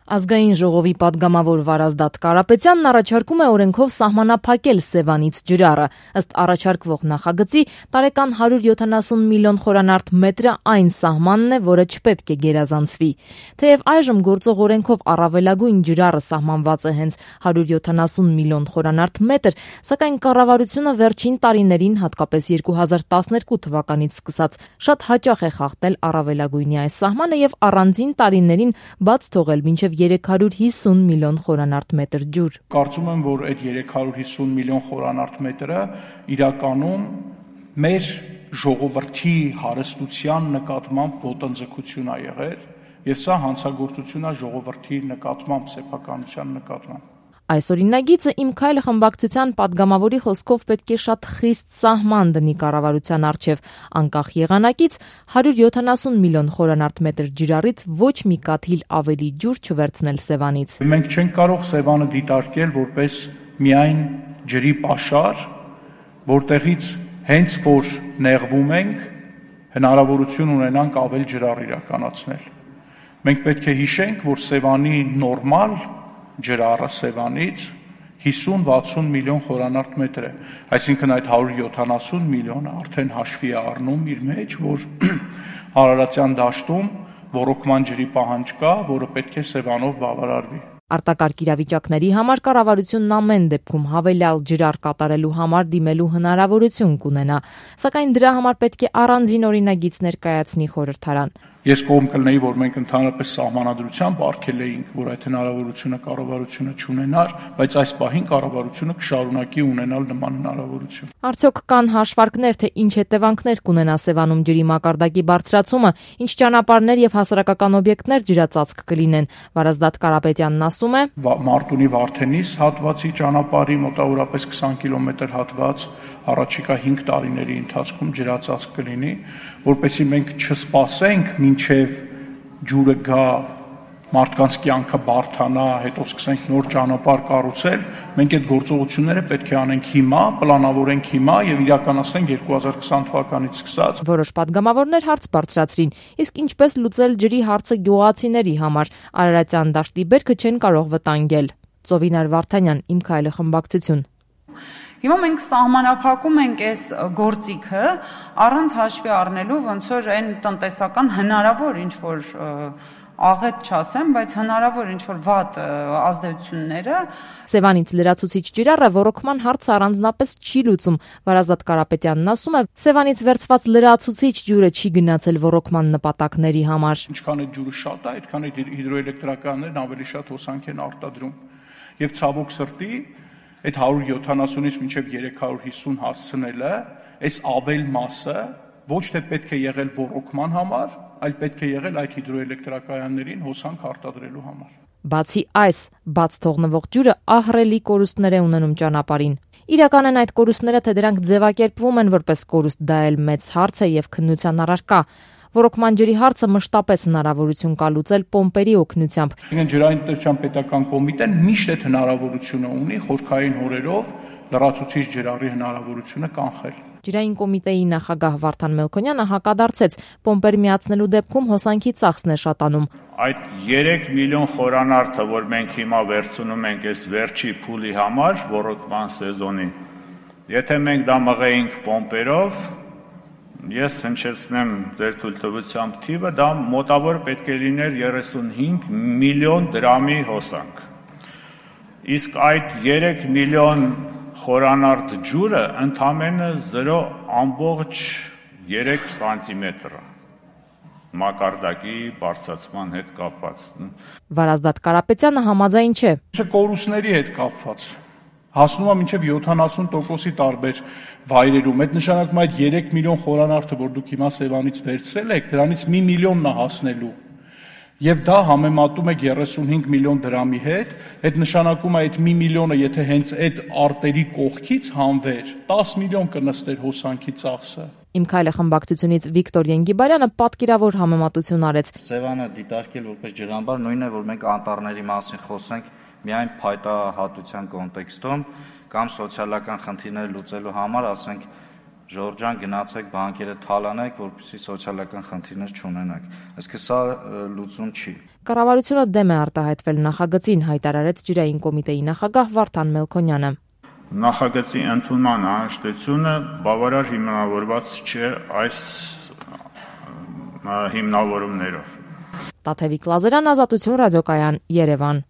Ազգային ժողովի պատգամավոր Վարազդատ Կարապետյանն առաջարկում է օրենքով սահմանափակել Սևանից ջրառը։ Ըստ առաջարկվող նախագծի տարեկան 170 միլիոն խորանարդ մետրը այն սահմանն է, որը չպետք է գերազանցվի։ Թեև այժմ գործող օրենքով առավելագույն ջրառը սահմանված է հենց 170 միլիոն խորանարդ մետր, սակայն կառավարությունը վերջին տարիներին, հատկապես 2012 թվականից սկսած, շատ հաճախ է խախտել առավելագույնի այս սահմանը եւ առանձին տարիներին բաց թողել մինչեւ 350 միլիոն խորանարդ մետր ջուր։ Կարծում եմ, որ այդ 350 միլիոն խորանարդ մետրը իրականում մեր ժողովրդի հարստության նկատմամբ ոտնձգություն է եղել, եւ սա հանցագործություն է ժողովրդի նկատմամբ, սեփականության նկատմամբ։ Այս օրինագիծը «Իմ քայլը» խմբակցության պատգամավորի խոսքով պետք է շատ խիստ սահման դնի կառավարության առջև, անկախ եղանակից 170 միլիոն խորանարդ մետր ջրառից ոչ մի կաթիլ ավելի ջուր չվերցնել Սևանից։ Մենք չենք կարող Սևանը դիտարկել որպես միայն ջրի պաշար, որտեղից հենց որ նեղվում ենք, հնարավորություն ունենանք ավել ջրառ իրականացնել։ Մենք պետք է հիշենք, որ Սևանի նորմալ ջրառը Սևանից 50-60 միլիոն խորանարդ մետր է, այսինքն այդ 170 միլիոնը արդեն հաշվի է առնում իր մեջ, որ Արարատյան դաշտում ոռոգման ջրի պահանջ կա, որը պետք է Սևանով բավարարվի։ Արտակարգ իրավիճակների համար կառավարությունն ամեն դեպքում հավելյալ ջրառ կատարելու համար դիմելու հնարավորություն կունենա, սակայն դրա համար պետք է առանձին օրինագիծ ներկայացնի խորհրդարան։ Ես կողմ կլինեի, որ մենք ընդհանրապես սահմանադրությամբ արգելեինք, որ այդ հնարավորությունը կառավարությունը չունենար, բայց այս պահին կառավարությունը կշարունակի ունենալ նման հնարավորություն։ Արդյոք կան հաշվարկներ, թե ինչ հետևանքներ կունենա Սևանում ջրի մակարդակի բարձրացումը, ինչ ճանապարհներ եւ հասարակական օբյեկտներ ջրածածկ կլինեն։ Վարազդատ Կարապետյանն ասում է. Մարտունի Վարդենիս հատվածի ճանապարհի մոտավորապես 20 կիլոմետր հատված առաջիկա 5 տարիների ընթացքում ջրածածկ կլինի, որպեսզի մենք չսպասենք մինչև ջուրը գա, մարդկանց կյանքը բարդանա, հետո սկսենք նոր ճանապարհ կառուցել, մենք այդ գործողությունները պետք է անենք հիմա, պլանավորենք հիմա եւ իրականացնենք 2020 թվականից սկսած։ Որոշ պատգամավորներ հարց բարձրացրին, իսկ ինչպես լուծել ջրի հարցը գյուղացիների համար, Արարատյան դաշտի բերքը չեն կարող վտանգել։ Ծովինար Վարդանյան, Իմ քայլը խմբակցություն։ Հիմա մենք սահմանափակում ենք այս գործիքը առանց հաշվի առնելու ոնց որ այն տնտեսական հնարավոր ինչ որ աղետ չասեմ, բայց հնարավոր ինչ որ վատ ազդեցությունները։ Սևանից լրացուցիչ ջրառը ոռոգման հարցը առանձնապես չի լուծում։ Վարազդատ Կարապետյանն ասում է, Սևանից վերցված լրացուցիչ ջուրը չի գնացել ոռոգման նպատակների համար։ Ինչքան այդ ջուրը շատ է, այդքան այդ հիդրոէլեկտրականներն ավելի շատ հոսանք են արտադրում։ Եվ ցավոք սրտի այդ 170-ից մինչև 350 հասցնելը, այս ավել մասը ոչ թե պետք է եղել ոռոգման համար, այլ պետք է եղել այդ հիդրոէլեկտրակայաններին հոսանք արտադրելու համար։ Բացի այս, բաց թողնվող ջուրը ահռելի կորուստներ է ունենում ճանապարհին։ Իրական են այդ կորուստները, թե դրանք ձևակերպվում են որպես կորուստ, դա էլ մեծ հարց է եւ քննության առարկա։ Ոռոգման ջրի հարցը մշտապես հնարավորություն կա լուծել պոմպերի օգնությամբ։ Ջրային տնտեսության պետական կոմիտեն միշտ այդ հնարավորությունը ունի խորքային հորերով լրացուցիչ ջրառի հնարավորությունը կանխել։ Ջրային կոմիտեի նախագահ Վարդան Մելքոնյանը հակադարձեց, պոմպեր միացնելու դեպքում հոսանքի ծախսն է շատանում։ Այդ 3 միլիոն խորանարդը, որ մենք հիմա վերցնում ենք այս վերջի փուլի համար, ոռոգման սեզոնի, եթե մենք դա մղեինք պոմպերով, ես հնչեցնեմ ձեր թույլտվությամբ թիվը, դա մոտավոր պետք է լիներ 35 միլիոն դրամի հոսանք։ Իսկ այդ 3 միլիոն խորանարդ ջուրը ընդամենը 0.3 սանտիմետր մակարդակի բարձրացման հետ կապված։ Վարազդատ Կարապետյանը համաձայն չէ։ Կորուստների հետ կապված հասնում է մինչև 70%-ի տարբեր վայրերում։ Այդ նշանակում է այդ 3 միլիոն խորանարդը, որ դուք հիմա Սևանից վերցրել եք, դրանից 1 միլիոնն է հասնելու։ Եվ դա համեմատում եք 35 միլիոն դրամի հետ, այդ նշանակում է այդ 1 միլիոնը, եթե հենց այդ արտերի կողքից հանվեր, 10 միլիոն կնստեր հոսանքի ծախսը։ Իմ քայլը խմբակցությունից Վիկտոր Ենգիբարյանը պատկերավոր համեմատություն արեց։ Սևանը դիտարկել որպես ջրամբար նույնն է, որ մենք անտառների մասին խոսենք միայն փայտահատության կոնտեքստում կամ սոցիալական խնդիրներ լուծելու համար, ասենք Ժորժան գնացեք բանկերը թալանեք, որպեսզի սոցիալական խնդիրներ չունենաք։ Իսկ սա լուծում չի։ Կառավարությունը դեմ է արտահայտվել նախագծին, հայտարարեց ջրային կոմիտեի նախագահ Վարդան Մելքոնյանը։ Նախագծի ընդունման անհրաժեշտությունը բավարար հիմնավորված չէ այս հիմնավորումներով։ Տաթևիկ Լազարյան, Ազատություն ռադիոկայան, Երևան։